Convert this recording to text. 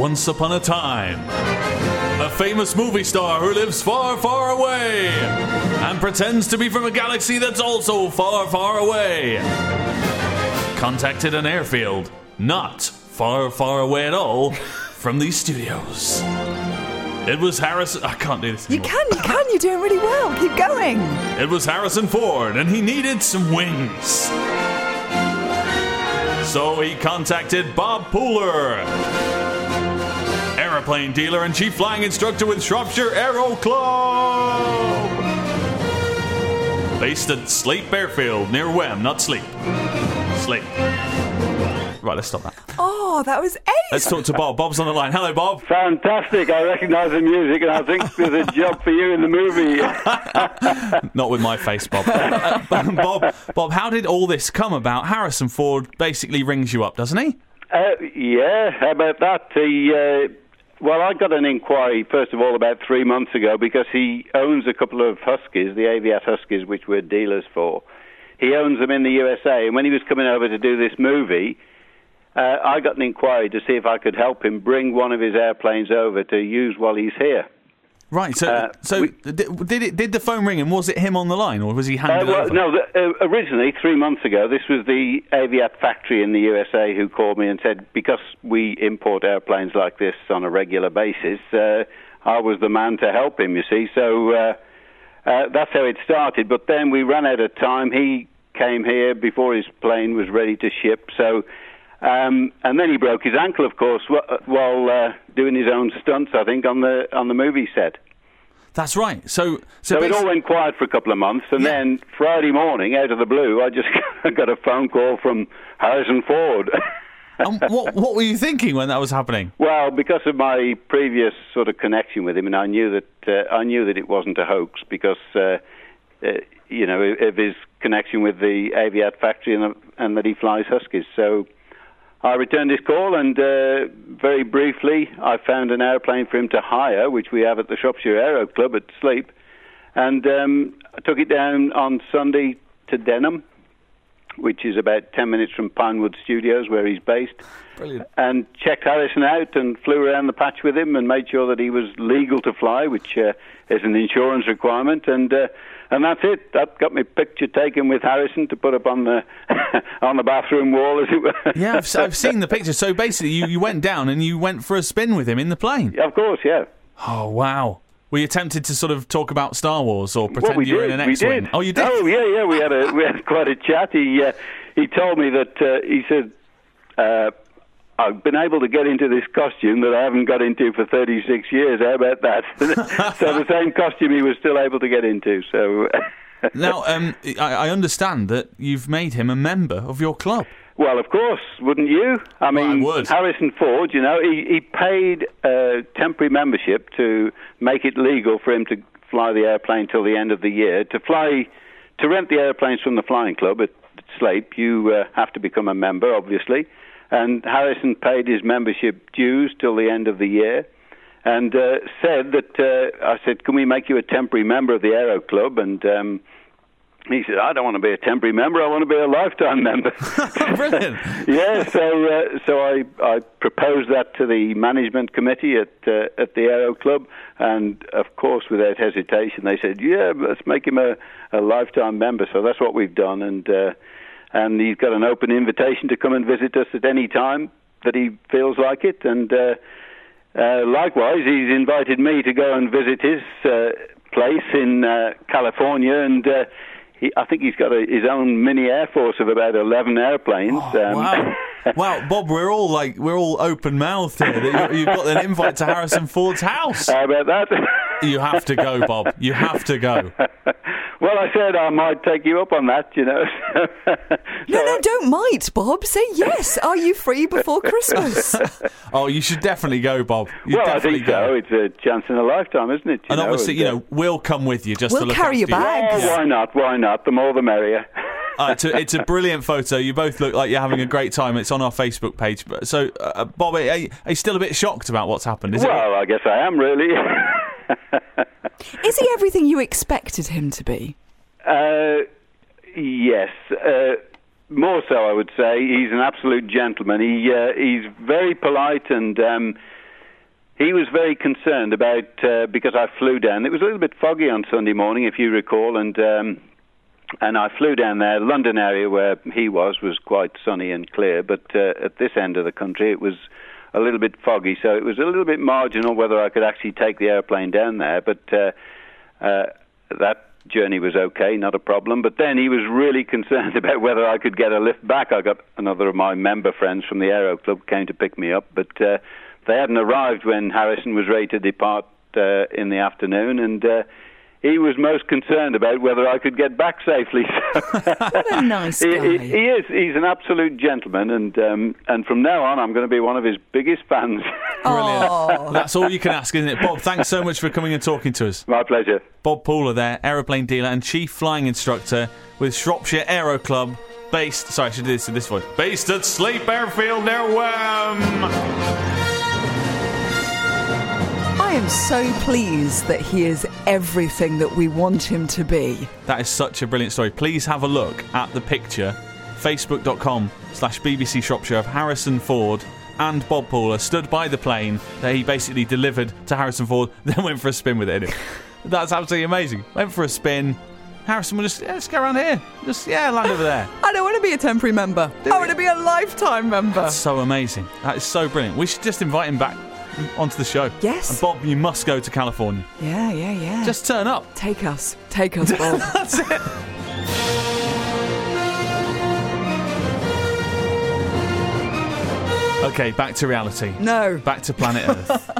Once upon a time, a famous movie star who lives far, far away and pretends to be from a galaxy that's also far, far away contacted an airfield not far, far away at all from these studios. It was Harrison... I can't do this anymore. You can. You're doing really well. Keep going. It was Harrison Ford, and he needed some wings. So he contacted Bob Pooler, aeroplane dealer and chief flying instructor with Shropshire Aero Club, based at Sleep Airfield near Wem, not Sleep. Sleep. Right, let's stop that. Oh, that was ace. Let's talk to Bob. Bob's on the line. Hello, Bob. Fantastic. I recognise the music, and I think there's a job for you in the movie. Not with my face, Bob. Bob, how did all this come about? Harrison Ford basically rings you up, doesn't he? Yeah, how about that? Well, I got an inquiry, first of all, about 3 months ago, because he owns a couple of Huskies, the Aviat Huskies, which we're dealers for. He owns them in the USA, and when he was coming over to do this movie, I got an inquiry to see if I could help him bring one of his airplanes over to use while he's here. Right, did the phone ring and was it him on the line, or was he handed over? No, originally, 3 months ago, this was the Aviat factory in the USA who called me and said, because we import airplanes like this on a regular basis, I was the man to help him, you see. So that's how it started, but then we ran out of time. He came here before his plane was ready to ship, so... and then he broke his ankle, of course, while doing his own stunts, I think, on the movie set. That's right. So it all went quiet for a couple of months, and then Friday morning, out of the blue, I just got a phone call from Harrison Ford. What were you thinking when that was happening? Well, because of my previous sort of connection with him, and I knew that it wasn't a hoax because of his connection with the Aviat factory and that he flies Huskies. So I returned his call, and very briefly, I found an airplane for him to hire, which we have at the Shropshire Aero Club at Sleep, and I took it down on Sunday to Denham, which is about 10 minutes from Pinewood Studios, where he's based. Brilliant. And checked Harrison out and flew around the patch with him and made sure that he was legal to fly, which is an insurance requirement, and that's it. That got me picture taken with Harrison to put up on the on the bathroom wall, as it were. Yeah, I've seen the picture. So basically, you went down and you went for a spin with him in the plane. Of course, yeah. Oh, wow. Were you tempted to sort of talk about Star Wars or pretend you were in an X-Wing? We did. Oh, you did? Oh, yeah. We had quite a chat. He told me that he said, I've been able to get into this costume that I haven't got into for 36 years. How about that? So the same costume he was still able to get into. So now, I understand that you've made him a member of your club. Well, of course, wouldn't you? I mean, I would. Harrison Ford, he paid a temporary membership to make it legal for him to fly the airplane till the end of the year. To rent the airplanes from the flying club at Sleep, you have to become a member, obviously. And Harrison paid his membership dues till the end of the year, and said that I said, "Can we make you a temporary member of the Aero Club?" And he said, "I don't want to be a temporary member. I want to be a lifetime member." Brilliant. Yeah, so I proposed that to the management committee at the Aero Club, and of course, without hesitation, they said, "Yeah, let's make him a lifetime member." So that's what we've done, and he's got an open invitation to come and visit us at any time that he feels like it, and likewise, he's invited me to go and visit his place in California, and I think he's got his own mini air force of about 11 airplanes. Wow. Wow, Bob, we're all open-mouthed here. You've got an invite to Harrison Ford's house. How about that? You have to go, Bob. You have to go. Well, I said I might take you up on that, No, don't might, Bob. Say yes. Are you free before Christmas? Oh, you should definitely go, Bob. I think so. It's a chance in a lifetime, isn't it? And obviously, we'll come with you just to look carry your bags. Oh, why not? The more the merrier. It's a brilliant photo. You both look like you're having a great time. It's on our Facebook page. So, Bob, are you still a bit shocked about what's happened? I guess I am, really. Is he everything you expected him to be? Yes. More so, I would say. He's an absolute gentleman. He's very polite, and he was very concerned about, because I flew down. It was a little bit foggy on Sunday morning, if you recall, and I flew down there. London area where he was quite sunny and clear, but at this end of the country it was a little bit foggy, so it was a little bit marginal whether I could actually take the airplane down there, but that journey was okay, not a problem. But then he was really concerned about whether I could get a lift back. I got another of my member friends from the Aero Club came to pick me up, but they hadn't arrived when Harrison was ready to depart in the afternoon, and he was most concerned about whether I could get back safely. What a nice guy. He is. He's an absolute gentleman, and from now on, I'm going to be one of his biggest fans. Brilliant. That's all you can ask, isn't it? Bob, thanks so much for coming and talking to us. My pleasure. Bob Pooler there, aeroplane dealer and chief flying instructor with Shropshire Aero Club, based at Sleep Airfield near Wham. I am so pleased that he is everything that we want him to be. That is such a brilliant story. Please have a look at the picture, facebook.com/BBC Shropshire, of Harrison Ford and Bob Pooler stood by the plane that he basically delivered to Harrison Ford, then went for a spin with it. That's absolutely amazing. Went for a spin. Harrison will just go around here. Land over there. I don't want to be a temporary member. I want to be a lifetime member. That's so amazing. That is so brilliant. We should just invite him back onto the show. Yes. And Bob, you must go to California. Yeah. Just turn up. Take us, Bob. That's it. Okay, back to reality. No. Back to planet Earth.